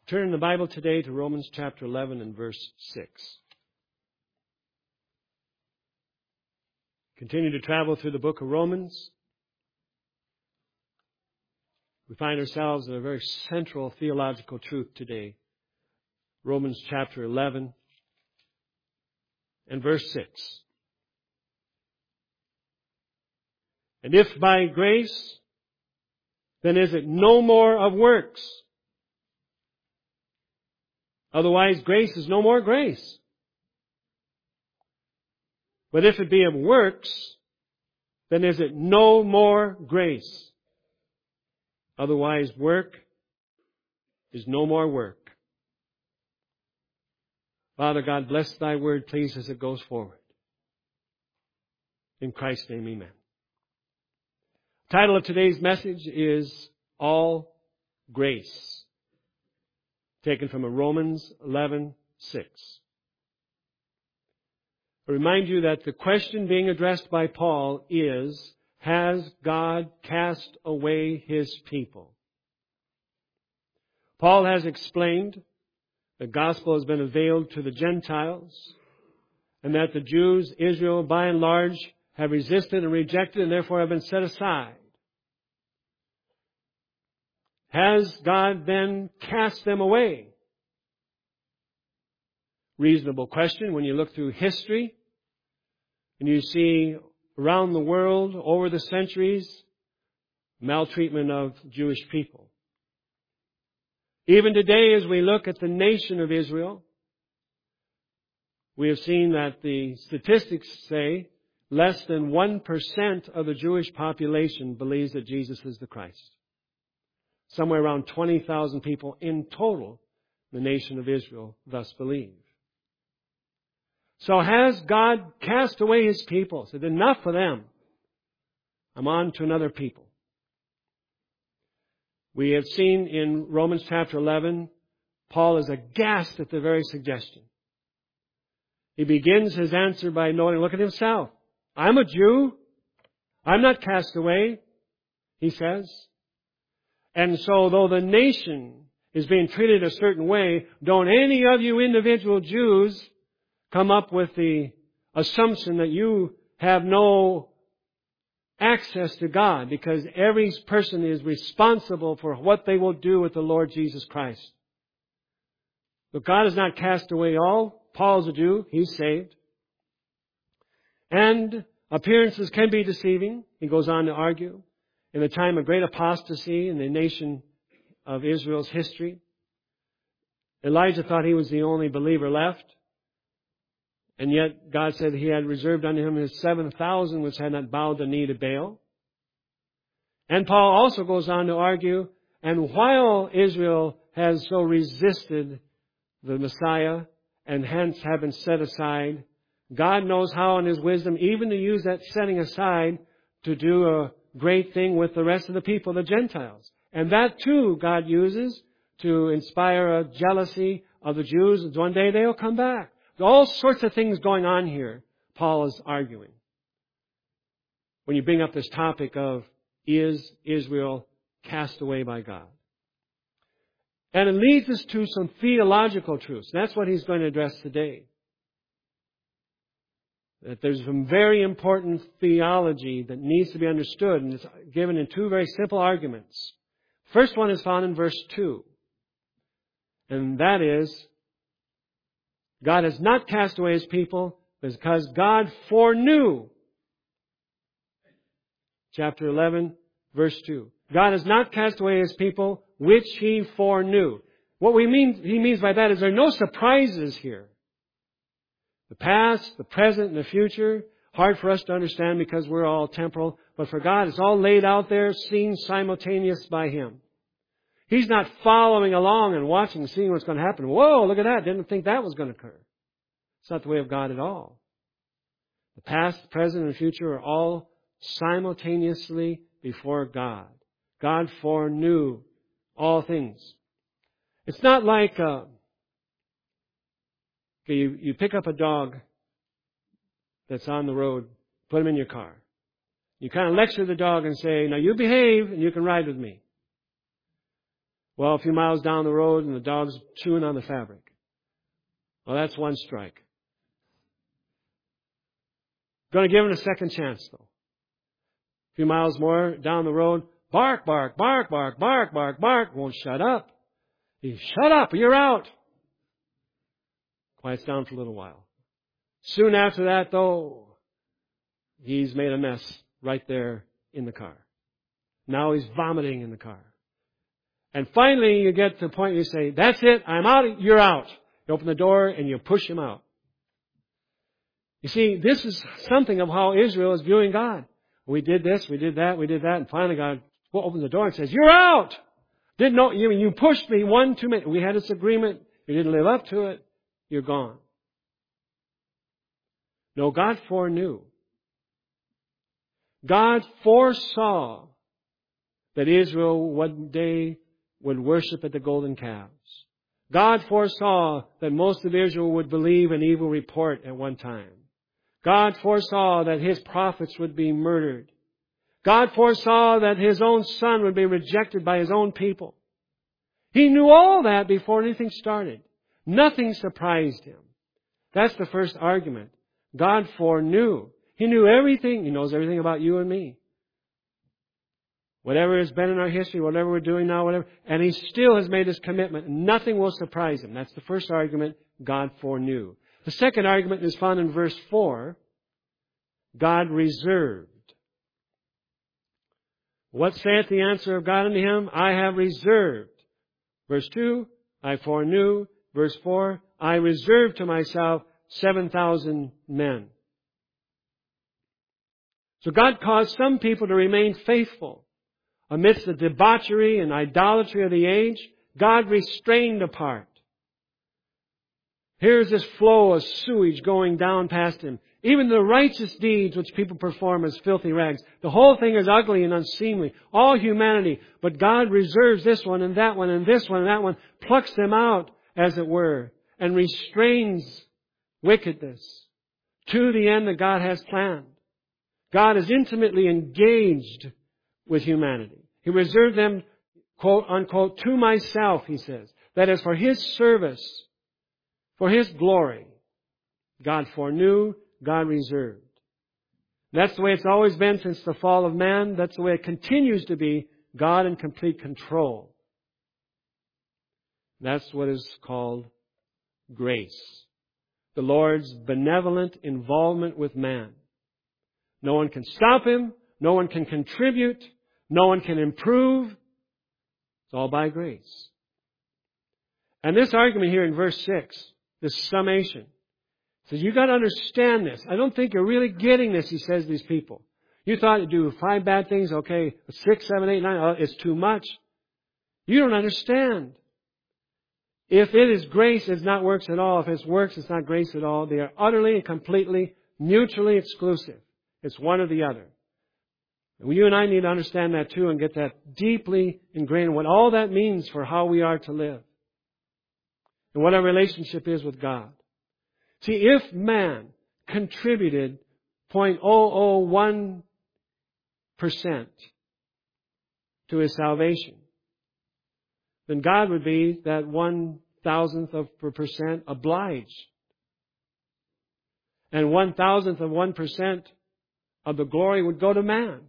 Turn in the Bible today to Romans chapter 11 and verse 6. Continue to travel through the book of Romans. We find ourselves in a very central theological truth today. Romans chapter 11 and verse 6. And if by grace, then is it no more of works? Otherwise, grace is no more grace. But if it be of works, then is it no more grace? Otherwise, work is no more work. Father God, bless Thy word, please, as it goes forward. In Christ's name, amen. The title of today's message is All Grace, taken from Romans 11:6. I remind you that the question being addressed by Paul is, has God cast away His people? Paul has explained the gospel has been unveiled to the Gentiles, and that the Jews, Israel, by and large, have resisted and rejected and therefore have been set aside. Has God then cast them away? Reasonable question when you look through history and you see around the world over the centuries maltreatment of Jewish people. Even today, as we look at the nation of Israel, we have seen that the statistics say less than 1% of the Jewish population believes that Jesus is the Christ. Somewhere around 20,000 people in total, the nation of Israel thus believe. So has God cast away His people? Said, enough for them. I'm on to another people. We have seen in Romans chapter 11, Paul is aghast at the very suggestion. He begins his answer by noting, look at himself. I'm a Jew. I'm not cast away, he says. And so though the nation is being treated a certain way, don't any of you individual Jews come up with the assumption that you have no access to God, because every person is responsible for what they will do with the Lord Jesus Christ. But God has not cast away all. Paul's a Jew. He's saved. And appearances can be deceiving, he goes on to argue. In the time of great apostasy in the nation of Israel's history, Elijah thought he was the only believer left. And yet God said He had reserved unto him His 7,000 which had not bowed the knee to Baal. And Paul also goes on to argue, and while Israel has so resisted the Messiah and hence have been set aside, God knows how in His wisdom even to use that setting aside to do a great thing with the rest of the people, the Gentiles. And that too God uses to inspire a jealousy of the Jews. One day they'll come back. All sorts of things going on here, Paul is arguing. When you bring up this topic of, is Israel cast away by God? And it leads us to some theological truths. That's what he's going to address today. That there's some very important theology that needs to be understood, and it's given in two very simple arguments. First one is found in verse 2. And that is, God has not cast away His people because God foreknew. Chapter 11, verse 2. God has not cast away His people, which He foreknew. What He means by that is there are no surprises here. The past, the present, and the future, hard for us to understand because we're all temporal. But for God, it's all laid out there, seen simultaneous by Him. He's not following along and watching, seeing what's going to happen. Whoa, look at that. Didn't think that was going to occur. It's not the way of God at all. The past, the present, and the future are all simultaneously before God. God foreknew all things. It's not like you pick up a dog that's on the road, put him in your car. You kind of lecture the dog and say, now you behave and you can ride with me. Well, a few miles down the road and the dog's chewing on the fabric. Well, that's one strike. Going to give him a second chance, though. A few miles more down the road, bark, bark, bark, bark, bark, bark, bark. Won't shut up. Shut up, you're out. Quiets down for a little while. Soon after that, though, he's made a mess right there in the car. Now he's vomiting in the car. And finally, you get to the point where you say, that's it, I'm out, you're out. You open the door and you push him out. You see, this is something of how Israel is viewing God. We did this, we did that, and finally God opens the door and says, you're out! Didn't know, you pushed me one too many. We had this agreement, you didn't live up to it, you're gone. No, God foreknew. God foresaw that Israel one day would worship at the golden calves. God foresaw that most of Israel would believe an evil report at one time. God foresaw that His prophets would be murdered. God foresaw that His own Son would be rejected by His own people. He knew all that before anything started. Nothing surprised Him. That's the first argument. God foreknew. He knew everything. He knows everything about you and me. Whatever has been in our history, whatever we're doing now, whatever. And He still has made His commitment. Nothing will surprise Him. That's the first argument. God foreknew. The second argument is found in verse 4. God reserved. What saith the answer of God unto him? I have reserved. Verse 2, I foreknew. Verse 4, I reserved to myself 7,000 men. So God caused some people to remain faithful. Amidst the debauchery and idolatry of the age, God restrained a part. Here's this flow of sewage going down past him. Even the righteous deeds which people perform as filthy rags. The whole thing is ugly and unseemly. All humanity. But God reserves this one and that one and this one and that one. Plucks them out, as it were. And restrains wickedness. To the end that God has planned. God is intimately engaged with humanity. He reserved them, quote unquote, to myself, He says. That is for His service. For His glory. God foreknew, God reserved. That's the way it's always been since the fall of man. That's the way it continues to be. God in complete control. That's what is called grace. The Lord's benevolent involvement with man. No one can stop Him. No one can contribute. No one can improve. It's all by grace. And this argument here in verse 6, this summation, says you've got to understand this. I don't think you're really getting this, he says to these people. You thought you'd do 5 bad things, okay, 6, 7, 8, 9, it's too much. You don't understand. If it is grace, it's not works at all. If it's works, it's not grace at all. They are utterly and completely, mutually exclusive. It's one or the other. And you and I need to understand that too and get that deeply ingrained, what all that means for how we are to live. And what our relationship is with God. See, if man contributed 0.001% to his salvation, then God would be that 1,000th of a percent obliged. And 1,000th of 1% of the glory would go to man.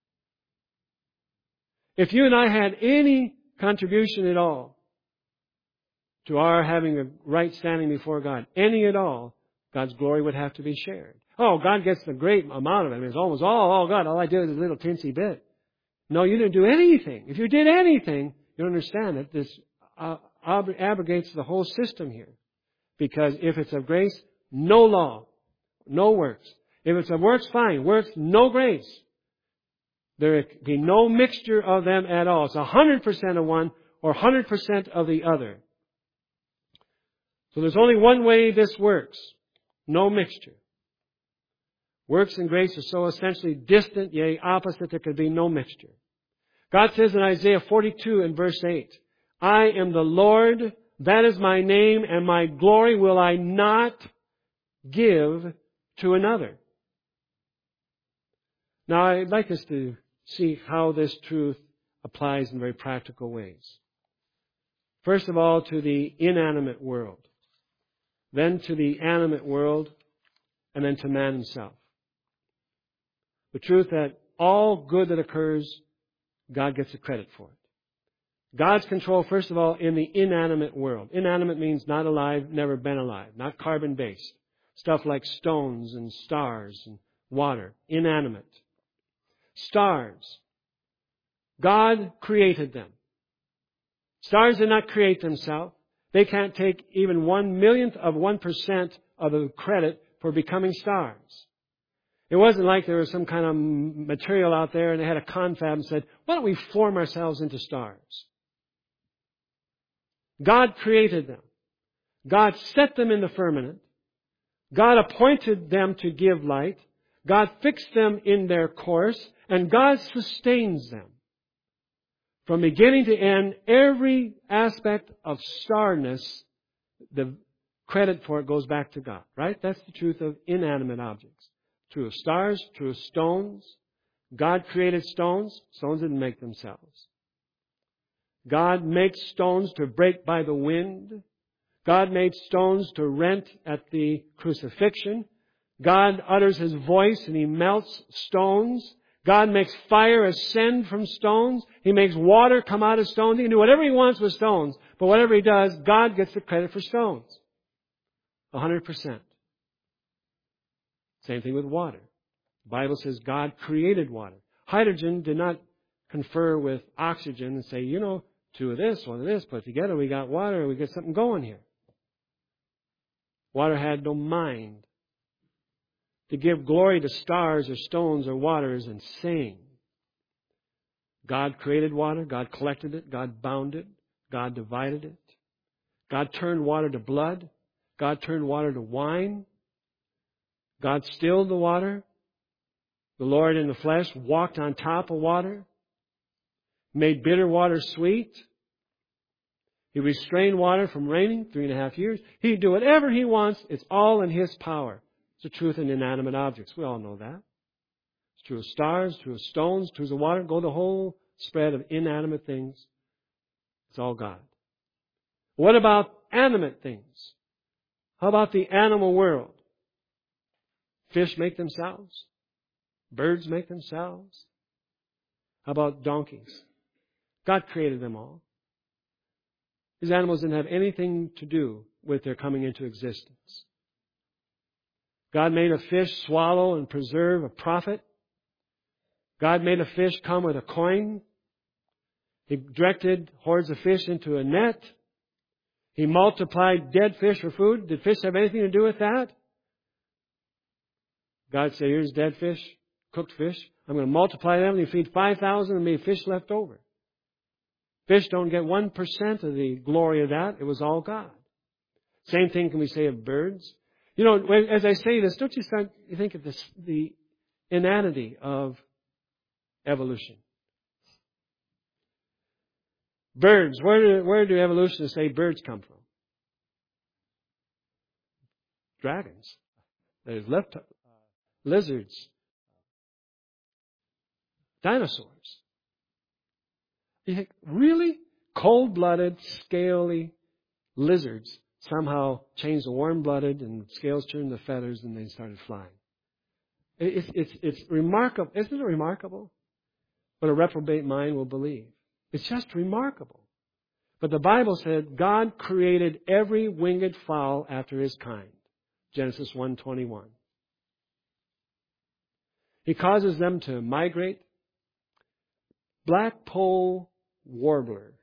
If you and I had any contribution at all to our having a right standing before God, any at all, God's glory would have to be shared. Oh, God gets the great amount of it. I mean, it's almost all God. All I did is a little teensy bit. No, you didn't do anything. If you did anything, you understand that this abrogates the whole system here. Because if it's of grace, no law, no works. If it's of works, fine. Works, no grace. There can be no mixture of them at all. It's 100% of one or 100% of the other. So there's only one way this works. No mixture. Works and grace are so essentially distant, yea, opposite, there could be no mixture. God says in Isaiah 42 and verse 8, I am the Lord, that is my name, and my glory will I not give to another. Now, I'd like us to see how this truth applies in very practical ways. First of all, to the inanimate world. Then to the animate world. And then to man himself. The truth that all good that occurs, God gets the credit for it. God's control, first of all, in the inanimate world. Inanimate means not alive, never been alive, not carbon-based. Stuff like stones and stars and water. Inanimate. Stars. God created them. Stars did not create themselves. They can't take even 1/1,000,000th of 1% of the credit for becoming stars. It wasn't like there was some kind of material out there and they had a confab and said, why don't we form ourselves into stars? God created them. God set them in the firmament. God appointed them to give light. God fixed them in their course. And God sustains them. From beginning to end, every aspect of starness, the credit for it goes back to God. Right? That's the truth of inanimate objects. True of stars, true of stones. God created stones. Stones didn't make themselves. God makes stones to break by the wind. God made stones to rent at the crucifixion. God utters His voice and He melts stones. God makes fire ascend from stones. He makes water come out of stones. He can do whatever He wants with stones. But whatever He does, God gets the credit for stones. 100%. Same thing with water. The Bible says God created water. Hydrogen did not confer with oxygen and say, two of this, one of this, put together, we got water, we get something going here. Water had no mind. To give glory to stars or stones or water is insane. God created water. God collected it. God bound it. God divided it. God turned water to blood. God turned water to wine. God stilled the water. The Lord in the flesh walked on top of water. Made bitter water sweet. He restrained water from raining 3.5 years. He can do whatever He wants. It's all in His power. It's the truth in inanimate objects. We all know that. It's true of stars, true of stones, true of water. Go the whole spread of inanimate things. It's all God. What about animate things? How about the animal world? Fish make themselves. Birds make themselves. How about donkeys? God created them all. These animals didn't have anything to do with their coming into existence. God made a fish swallow and preserve a prophet. God made a fish come with a coin. He directed hordes of fish into a net. He multiplied dead fish for food. Did fish have anything to do with that? God said, here's dead fish, cooked fish. I'm going to multiply them and you feed 5,000 and maybe fish left over. Fish don't get 1% of the glory of that. It was all God. Same thing can we say of birds. As I say this, don't you think of this, the inanity of evolution. Birds, where do evolutionists say birds come from? Dragons. There's lizards. Dinosaurs. You think, really? Cold-blooded, scaly lizards somehow changed the warm-blooded and scales turned to feathers and they started flying. It's remarkable. Isn't it remarkable? What a reprobate mind will believe. It's just remarkable. But the Bible said God created every winged fowl after His kind. Genesis 1:21. He causes them to migrate. Blackpoll warbler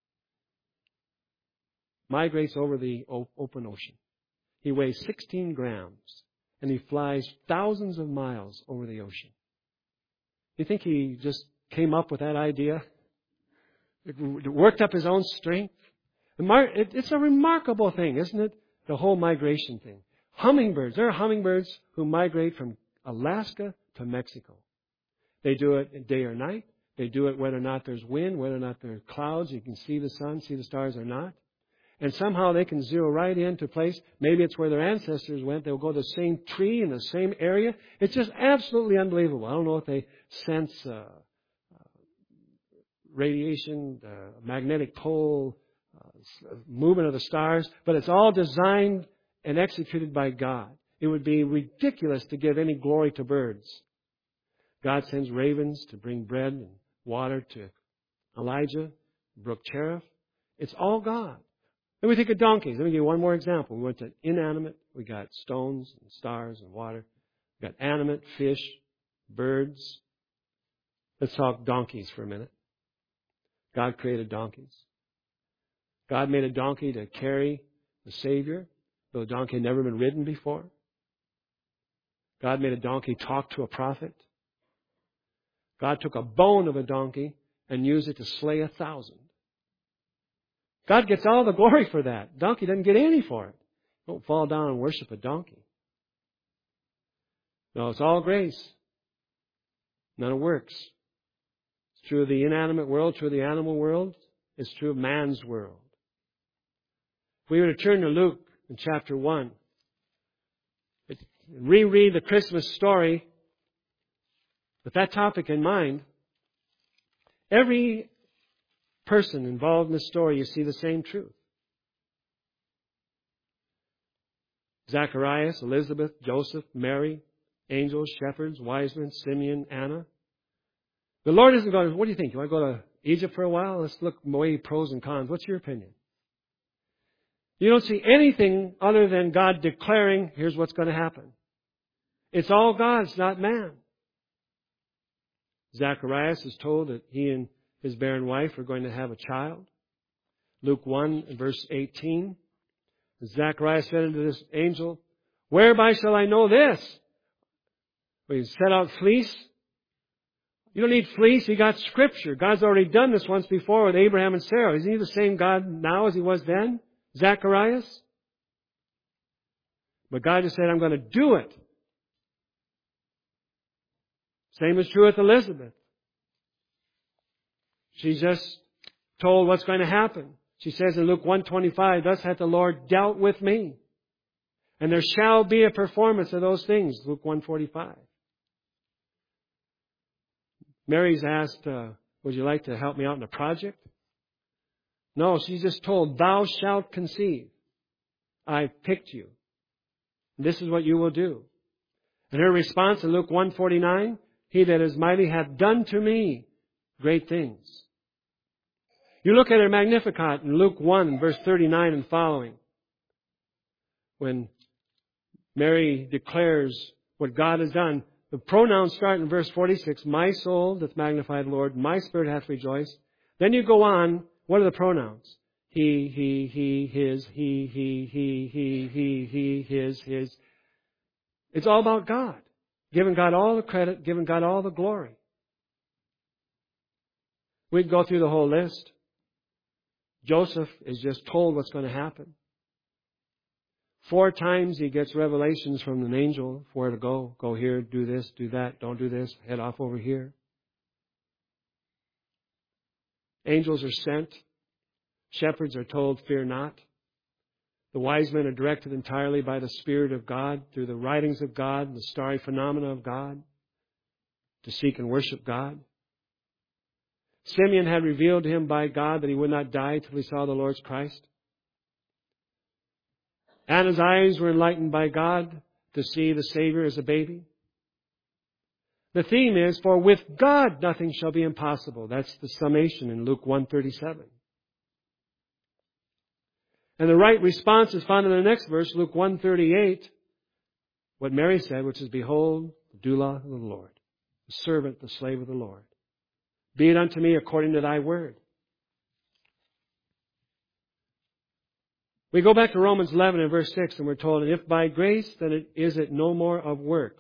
migrates over the open ocean. He weighs 16 grams and he flies thousands of miles over the ocean. You think he just came up with that idea? It worked up his own strength? It's a remarkable thing, isn't it? The whole migration thing. Hummingbirds. There are hummingbirds who migrate from Alaska to Mexico. They do it day or night. They do it whether or not there's wind, whether or not there are clouds. You can see the sun, see the stars or not. And somehow they can zero right into a place. Maybe it's where their ancestors went. They'll go to the same tree in the same area. It's just absolutely unbelievable. I don't know if they sense radiation, magnetic pole, movement of the stars, but it's all designed and executed by God. It would be ridiculous to give any glory to birds. God sends ravens to bring bread and water to Elijah, Brook Cherith. It's all God. Then we think of donkeys. Let me give you one more example. We went to inanimate. We got stones and stars and water. We got animate, fish, birds. Let's talk donkeys for a minute. God created donkeys. God made a donkey to carry the Savior, though the donkey had never been ridden before. God made a donkey talk to a prophet. God took a bone of a donkey and used it to slay 1,000. God gets all the glory for that. Donkey doesn't get any for it. Don't fall down and worship a donkey. No, it's all grace. None of works. It's true of the inanimate world, true of the animal world. It's true of man's world. If we were to turn to Luke in chapter 1, reread the Christmas story with that topic in mind, every person involved in the story, you see the same truth. Zacharias, Elizabeth, Joseph, Mary, angels, shepherds, wise men, Simeon, Anna. The Lord isn't going, what do you think? You want to go to Egypt for a while? Let's look away pros and cons. What's your opinion? You don't see anything other than God declaring, here's what's going to happen. It's all God, it's not man. Zacharias is told that he and his barren wife are going to have a child. Luke 1 verse 18. Zacharias said unto this angel, whereby shall I know this? Well, you set out fleece. You don't need fleece. You got Scripture. God's already done this once before with Abraham and Sarah. Isn't he the same God now as he was then? Zacharias? But God just said, I'm going to do it. Same is true with Elizabeth. She's just told what's going to happen. She says in Luke 1:25, thus hath the Lord dealt with me. And there shall be a performance of those things. Luke 1:45. Mary's asked, would you like to help me out in a project? No, she's just told, thou shalt conceive. I picked you. This is what you will do. And her response in Luke 1:49, he that is mighty hath done to me great things. You look at her Magnificat in Luke 1, verse 39 and following. When Mary declares what God has done, the pronouns start in verse 46. My soul doth magnify the Lord, my spirit hath rejoiced. Then you go on, what are the pronouns? He, his, he, his. It's all about God. Giving God all the credit, giving God all the glory. We'd go through the whole list. Joseph is just told what's going to happen. 4 times he gets revelations from an angel of where to go. Go here, do this, do that, don't do this, head off over here. Angels are sent. Shepherds are told, fear not. The wise men are directed entirely by the Spirit of God through the writings of God, the starry phenomena of God, to seek and worship God. Simeon had revealed to him by God that he would not die till he saw the Lord's Christ. Anna's eyes were enlightened by God to see the Savior as a baby. The theme is, for with God nothing shall be impossible. That's the summation in Luke 1:37. And the right response is found in the next verse, Luke 1:38. What Mary said, which is, behold, the doulos of the Lord, the servant, the slave of the Lord. Be it unto me according to thy word. We go back to Romans 11 and verse 6, and we're told, and if by grace, then is it no more of works.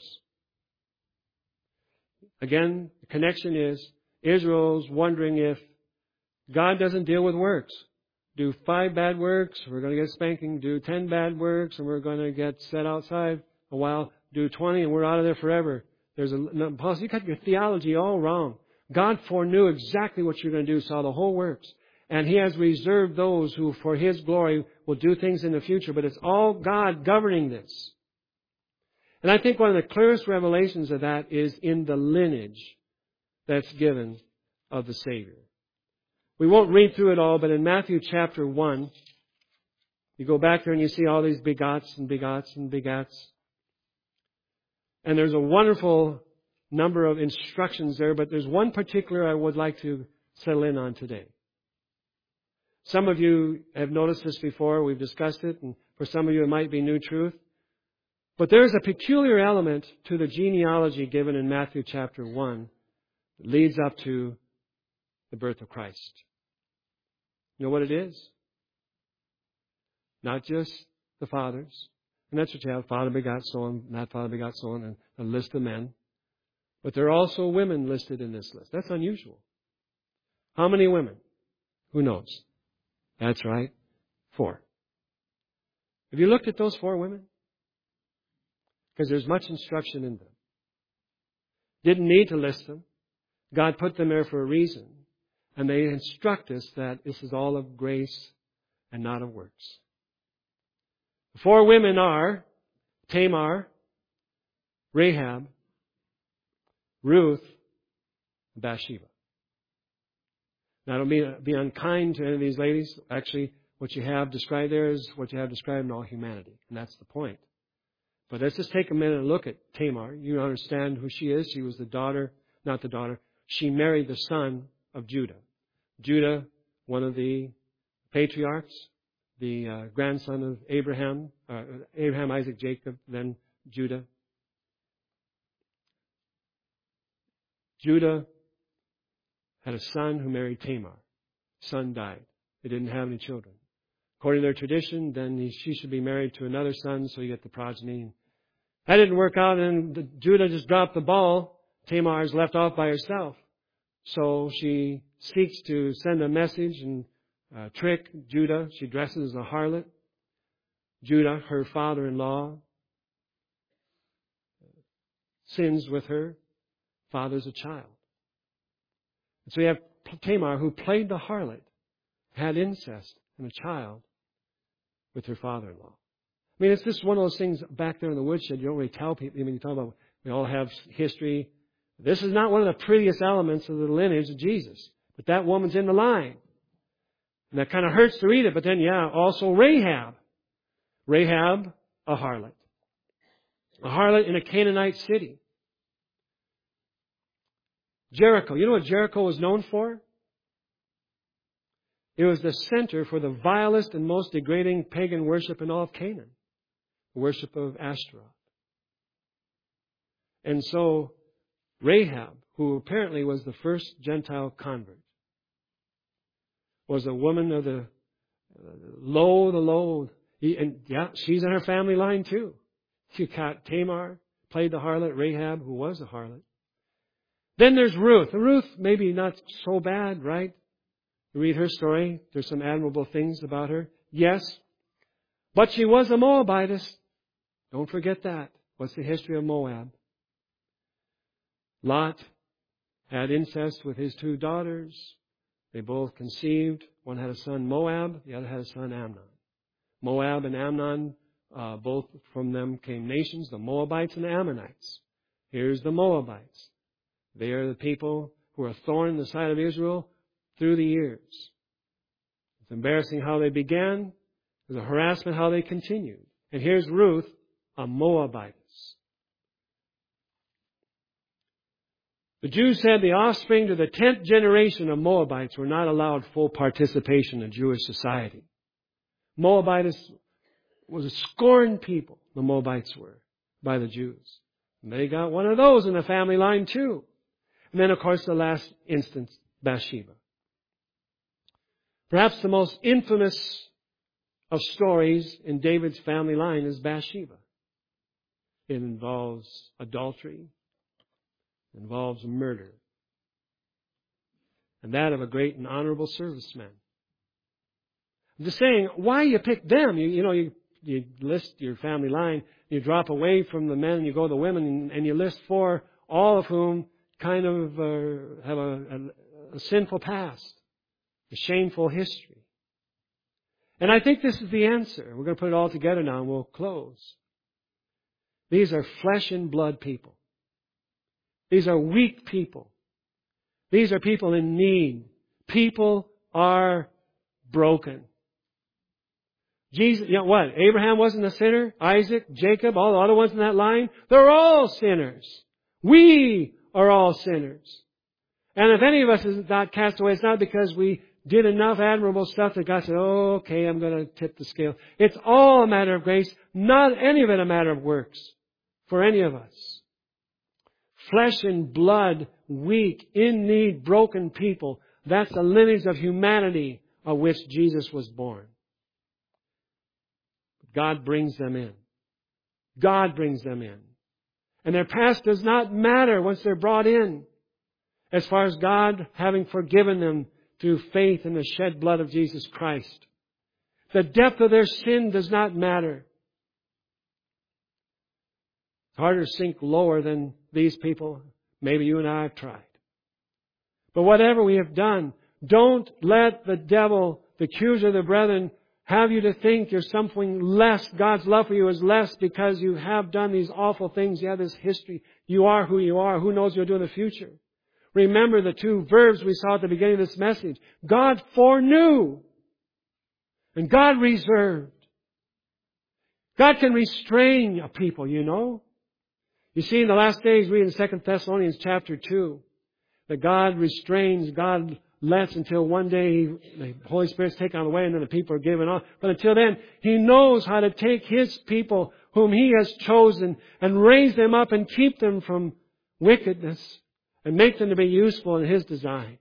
Again, the connection is, Israel's wondering if God doesn't deal with works. Do 5 bad works, we're going to get spanking. Do 10 bad works, and we're going to get set outside a while. Do 20, and we're out of there forever. Paul, you got your theology all wrong. God foreknew exactly what you're going to do, saw the whole works. And He has reserved those who, for His glory, will do things in the future. But it's all God governing this. And I think one of the clearest revelations of that is in the lineage that's given of the Savior. We won't read through it all, but in Matthew chapter 1, you go back there and you see all these begots and begots and begats. And there's a wonderful number of instructions there, but there's one particular I would like to settle in on today. Some of you have noticed this before. We've discussed it, and for some of you it might be new truth. But there's a peculiar element to the genealogy given in Matthew chapter 1 that leads up to the birth of Christ. You know what it is? Not just the fathers. And that's what you have. Father begot so on, that father begot so on, and a list of men. But there are also women listed in this list. That's unusual. How many women? Who knows? That's right. 4. Have you looked at those 4 women? Because there's much instruction in them. Didn't need to list them. God put them there for a reason. And they instruct us that this is all of grace and not of works. The 4 women are Tamar, Rahab, Ruth, and Bathsheba. Now, I don't be unkind to any of these ladies. Actually, what you have described there is what you have described in all humanity. And that's the point. But let's just take a minute and look at Tamar. You understand who she is. She was she married the son of Judah. Judah, one of the patriarchs, the grandson of Abraham, Isaac, Jacob, then Judah. Judah had a son who married Tamar. Son died. They didn't have any children. According to their tradition, then she should be married to another son, so you get the progeny. That didn't work out, and Judah just dropped the ball. Tamar is left off by herself. So she seeks to send a message and trick Judah. She dresses as a harlot. Judah, her father-in-law, sins with her, fathers a child. And so you have Tamar, who played the harlot, had incest and a child with her father-in-law. I mean, it's just one of those things back there in the woodshed. You don't really tell people. I mean, you talk about, we all have history. This is not one of the prettiest elements of the lineage of Jesus. But that woman's in the line. And that kind of hurts to read it. But then, also Rahab. Rahab, a harlot. A harlot in a Canaanite city. Jericho. You know what Jericho was known for? It was the center for the vilest and most degrading pagan worship in all of Canaan. The worship of Ashtaroth. And so, Rahab, who apparently was the first Gentile convert, was a woman of the low. And she's in her family line too. You got Tamar, played the harlot, Rahab, who was a harlot. Then there's Ruth. Ruth, maybe not so bad, right? You read her story. There's some admirable things about her. Yes. But she was a Moabitess. Don't forget that. What's the history of Moab? Lot had incest with his 2 daughters. They both conceived. One had a son, Moab. The other had a son, Amnon. Moab and Amnon, both from them came nations, the Moabites and the Ammonites. Here's the Moabites. They are the people who are a thorn in the side of Israel through the years. It's embarrassing how they began. It was a harassment how they continued. And here's Ruth, a Moabitess. The Jews said the offspring to the 10th generation of Moabites were not allowed full participation in Jewish society. Moabites was a scorned people, the Moabites were, by the Jews. And they got one of those in the family line too. And then, of course, the last instance, Bathsheba. Perhaps the most infamous of stories in David's family line is Bathsheba. It involves adultery. It involves murder. And that of a great and honorable serviceman. I'm just saying, why you pick them? You list your family line, you drop away from the men, and you go to the women, and you list 4, all of whom kind of have a sinful past, a shameful history. And I think this is the answer. We're going to put it all together now and we'll close. These are flesh and blood people. These are weak people. These are people in need. People are broken. Jesus, you know what? Abraham wasn't a sinner. Isaac, Jacob, all the other ones in that line, they're all sinners. We are all sinners. And if any of us is not cast away, it's not because we did enough admirable stuff that God said, oh, okay, I'm going to tip the scale. It's all a matter of grace, not any of it a matter of works for any of us. Flesh and blood, weak, in need, broken people. That's the lineage of humanity of which Jesus was born. God brings them in. God brings them in. And their past does not matter once they're brought in, as far as God having forgiven them through faith in the shed blood of Jesus Christ. The depth of their sin does not matter. It's harder to sink lower than these people. Maybe you and I have tried. But whatever we have done, don't let the devil, the accuser of the brethren, have you to think you're something less. God's love for you is less because you have done these awful things. You have this history. You are who you are. Who knows what you'll do in the future? Remember the two verbs we saw at the beginning of this message. God foreknew. And God reserved. God can restrain a people, you know. You see, in the last days, read in 2 Thessalonians chapter 2, that God restrains, God lets until one day the Holy Spirit's taken away and then the people are given off. But until then, He knows how to take His people whom He has chosen and raise them up and keep them from wickedness and make them to be useful in His design.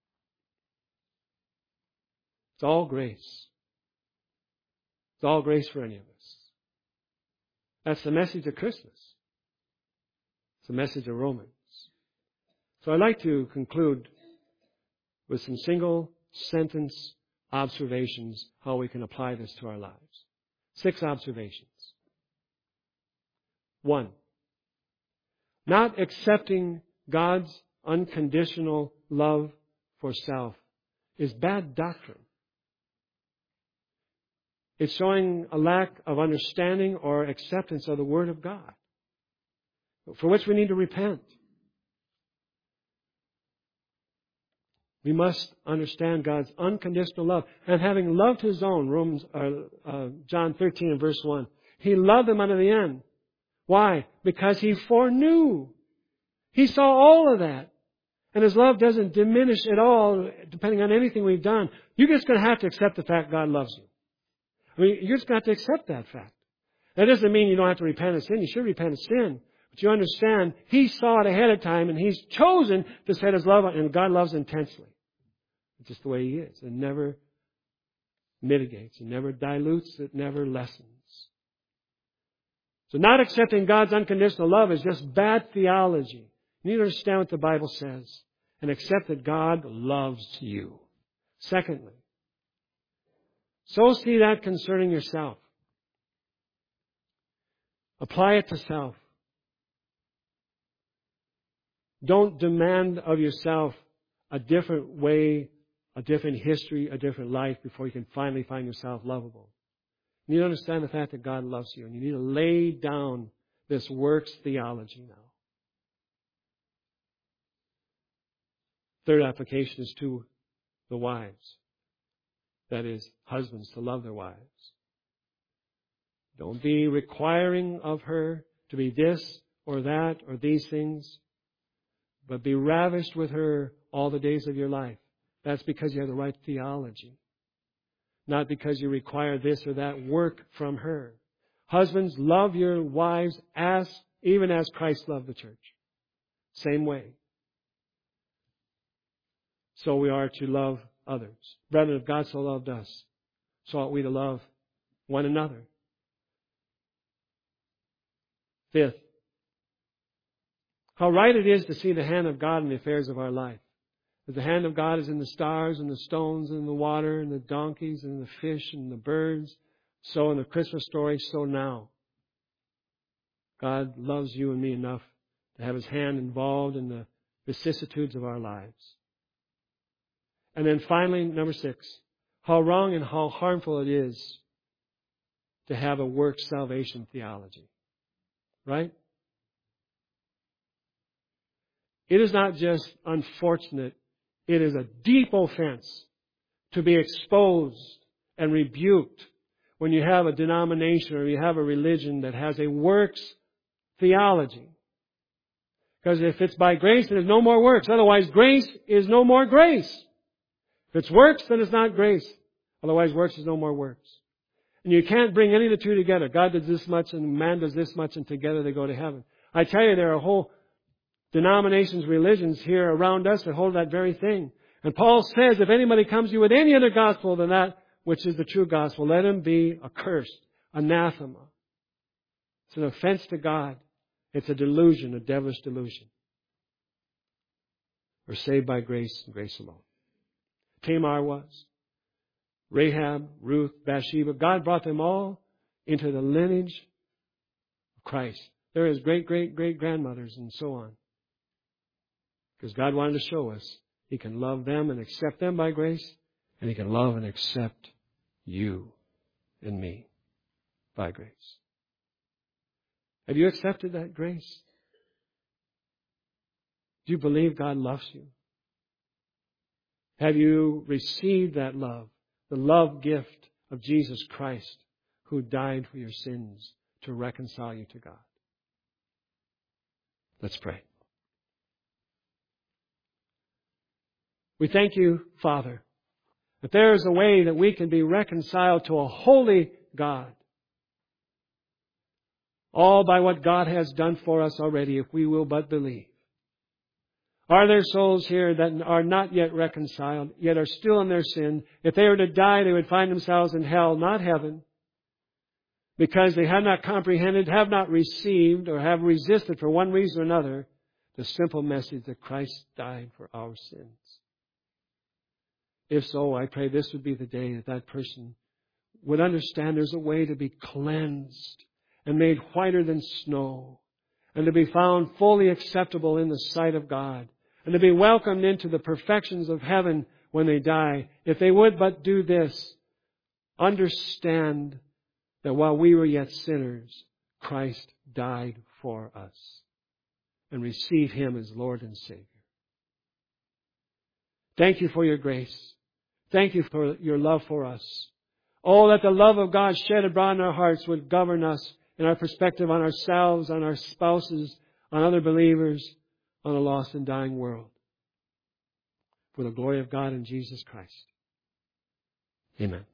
It's all grace. It's all grace for any of us. That's the message of Christmas. It's the message of Romans. So I'd like to conclude with some single sentence observations how we can apply this to our lives. 6 observations. 1. Not accepting God's unconditional love for self is bad doctrine. It's showing a lack of understanding or acceptance of the Word of God, for which we need to repent. We must understand God's unconditional love. And having loved His own, John 13 and verse 1, He loved them unto the end. Why? Because He foreknew. He saw all of that. And His love doesn't diminish at all depending on anything we've done. You're just going to have to accept the fact God loves you. I mean, you're just going to have to accept that fact. That doesn't mean you don't have to repent of sin. You should repent of sin. But you understand, He saw it ahead of time and He's chosen to set His love on, and God loves intensely. It's just the way He is. It never mitigates. It never dilutes. It never lessens. So not accepting God's unconditional love is just bad theology. You need to understand what the Bible says and accept that God loves you. Secondly, so see that concerning yourself. Apply it to self. Don't demand of yourself a different way, a different history, a different life before you can finally find yourself lovable. You need to understand the fact that God loves you, and you need to lay down this works theology now. Third application is to the wives. That is, husbands to love their wives. Don't be requiring of her to be this or that or these things, but be ravished with her all the days of your life. That's because you have the right theology. Not because you require this or that work from her. Husbands, love your wives even as Christ loved the church. Same way. So we are to love others. Brethren, if God so loved us, so ought we to love one another. Fifth, how right it is to see the hand of God in the affairs of our life. As the hand of God is in the stars and the stones and the water and the donkeys and the fish and the birds, so in the Christmas story, so now. God loves you and me enough to have His hand involved in the vicissitudes of our lives. And then finally, number 6, how wrong and how harmful it is to have a works salvation theology. Right? It is not just unfortunate, it is a deep offense to be exposed and rebuked when you have a denomination or you have a religion that has a works theology. Because if it's by grace, then there's no more works. Otherwise, grace is no more grace. If it's works, then it's not grace. Otherwise, works is no more works. And you can't bring any of the two together. God does this much and man does this much, and together they go to heaven. I tell you, there are whole denominations, religions here around us that hold that very thing. And Paul says, if anybody comes to you with any other gospel than that which is the true gospel, let him be accursed, anathema. It's an offense to God. It's a delusion, a devilish delusion. We're saved by grace and grace alone. Tamar was. Rahab, Ruth, Bathsheba. God brought them all into the lineage of Christ. They're his great-great-great-grandmothers and so on. Because God wanted to show us He can love them and accept them by grace, and He can love and accept you and me by grace. Have you accepted that grace? Do you believe God loves you? Have you received that love, the love gift of Jesus Christ, who died for your sins to reconcile you to God? Let's pray. We thank you, Father, that there is a way that we can be reconciled to a holy God. All by what God has done for us already, if we will but believe. Are there souls here that are not yet reconciled, yet are still in their sin? If they were to die, they would find themselves in hell, not heaven, because they have not comprehended, have not received, or have resisted for one reason or another the simple message that Christ died for our sins. If so, I pray this would be the day that that person would understand there's a way to be cleansed and made whiter than snow, and to be found fully acceptable in the sight of God, and to be welcomed into the perfections of heaven when they die. If they would but do this, understand that while we were yet sinners, Christ died for us, and receive Him as Lord and Savior. Thank you for your grace. Thank you for your love for us. Oh, that the love of God shed abroad in our hearts would govern us in our perspective on ourselves, on our spouses, on other believers, on a lost and dying world. For the glory of God in Jesus Christ. Amen.